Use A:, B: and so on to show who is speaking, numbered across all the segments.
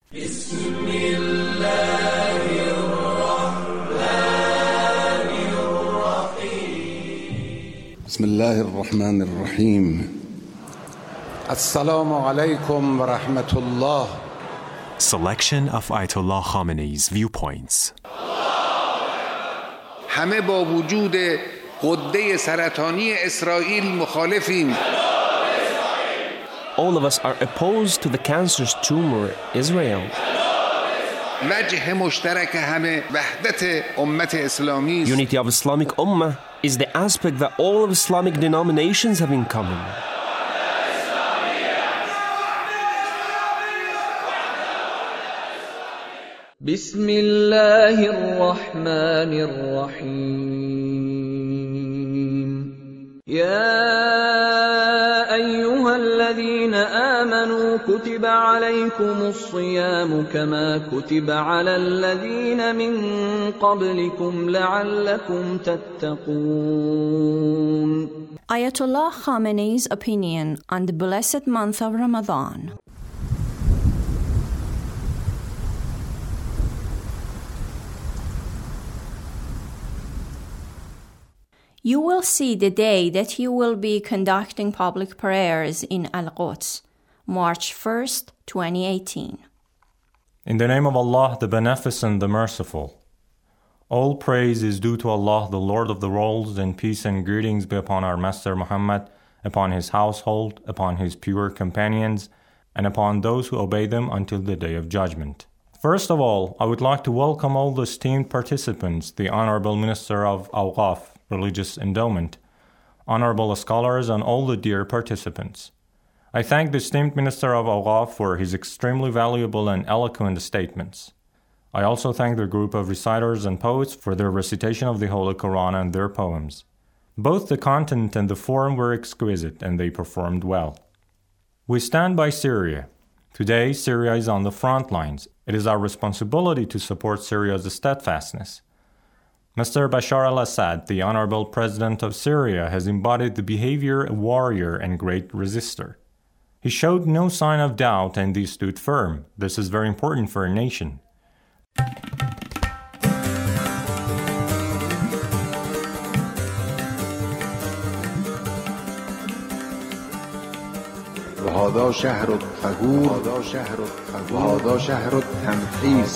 A: بسم الله الرحمن الرحیم. السلام علیکم و رحمت الله.
B: Selection of Ayatollah Khamenei's viewpoints.
A: همه با وجود غده سرطانی اسرائیل مخالفیم.
C: All of us are opposed to the cancerous tumor Israel.
A: وجه مشترک همه وحدت امت اسلامی است.
C: Unity of Islamic Ummah is the aspect that all of Islamic denominations have in common.
D: بسم الله الرحمن الرحيم يا أيها الذين آمنوا كتب عليكم الصيام كما كتب على الذين من قبلكم لعلكم تتقون.
E: Ayatollah Khamenei's opinion on the blessed month of Ramadan. You will see the day that you will be conducting public prayers in Al-Quds, March 1st, 2018.
F: In the name of Allah, the Beneficent, the Merciful. All praise is due to Allah, the Lord of the worlds, and peace and greetings be upon our Master Muhammad, upon his household, upon his pure companions, and upon those who obey them until the Day of Judgment. First of all, I would like to welcome all the esteemed participants, the Honorable Minister of Awqaf, Religious Endowment, honorable scholars, and all the dear participants. I thank the esteemed Minister of Awqaf for his extremely valuable and eloquent statements. I also thank the group of reciters and poets for their recitation of the Holy Quran and their poems. Both the content and the form were exquisite, and they performed well. We stand by Syria. Today, Syria is on the front lines. It is our responsibility to support Syria's steadfastness. Mr. Bashar al-Assad, the honorable president of Syria, has embodied the behavior of a warrior and great resistor. He showed no sign of doubt and he stood firm. This is very important for a nation.
A: وهذا شهر الطهور وهذا شهر التمحيص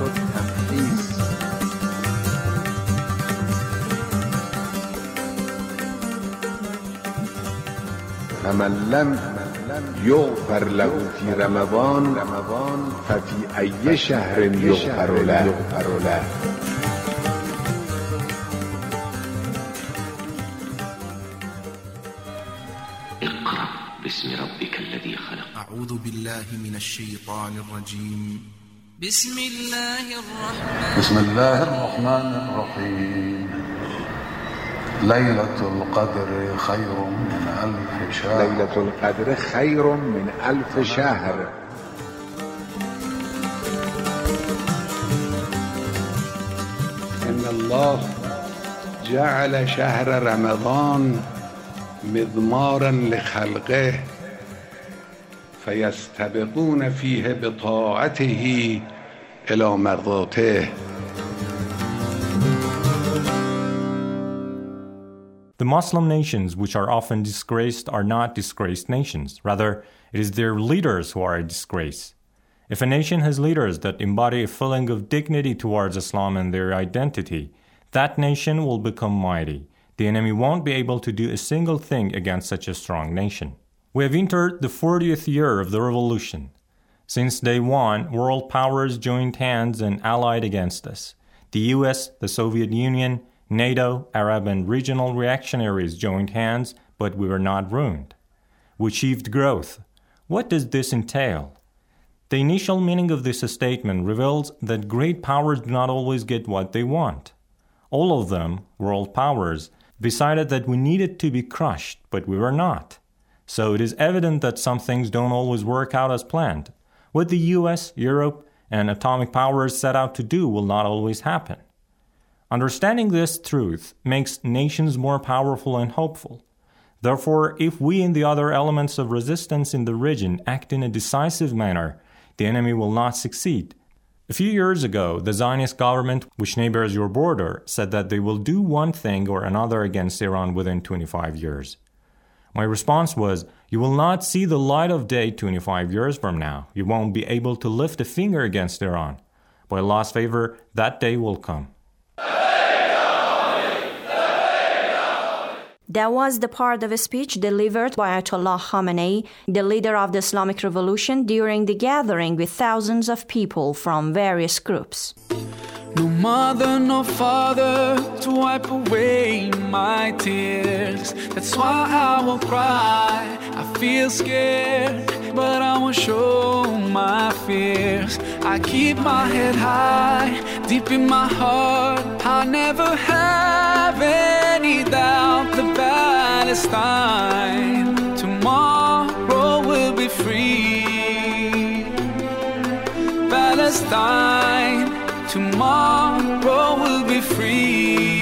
A: فمن لم يغفر له في رمضان ففي أي شهر يغفر له.
G: اقرأ باسم ربك الذي خلق.
H: أعوذ بالله من الشيطان الرجيم.
I: بسم الله الرحمن الرحيم. ليلة القدر خير من ألف شهر.
A: ليلة القدر خير من ألف شهر. إن الله جعل شهر رمضان مضمارا لخلقه فيستبقون فيه بطاعته إلى مرضاته.
F: The Muslim nations, which are often disgraced, are not disgraced nations. Rather, it is their leaders who are a disgrace. If a nation has leaders that embody a feeling of dignity towards Islam and their identity, that nation will become mighty. The enemy won't be able to do a single thing against such a strong nation. We have entered the 40th year of the revolution. Since day one, world powers joined hands and allied against us. The US, the Soviet Union, NATO, Arab and regional reactionaries joined hands, but we were not ruined. We achieved growth. What does this entail? The initial meaning of this statement reveals that great powers do not always get what they want. All of them, world powers, decided that we needed to be crushed, but we were not. So it is evident that some things don't always work out as planned. What the US, Europe, and atomic powers set out to do will not always happen. Understanding this truth makes nations more powerful and hopeful. Therefore, if we and the other elements of resistance in the region act in a decisive manner, the enemy will not succeed. A few years ago, the Zionist government, which neighbors your border, said that they will do one thing or another against Iran within 25 years. My response was, you will not see the light of day 25 years from now. You won't be able to lift a finger against Iran. By Allah's favor, that day will come.
E: That was the part of a speech delivered by Ayatollah Khamenei, the leader of the Islamic Revolution, during the gathering with thousands of people from various groups.
J: No mother, no father to wipe away my tears. That's why I won't cry. I feel scared, but I won't show my fears. I keep my head high, deep in my heart. I never have any doubt that Palestine tomorrow will be free. Palestine tomorrow will be free.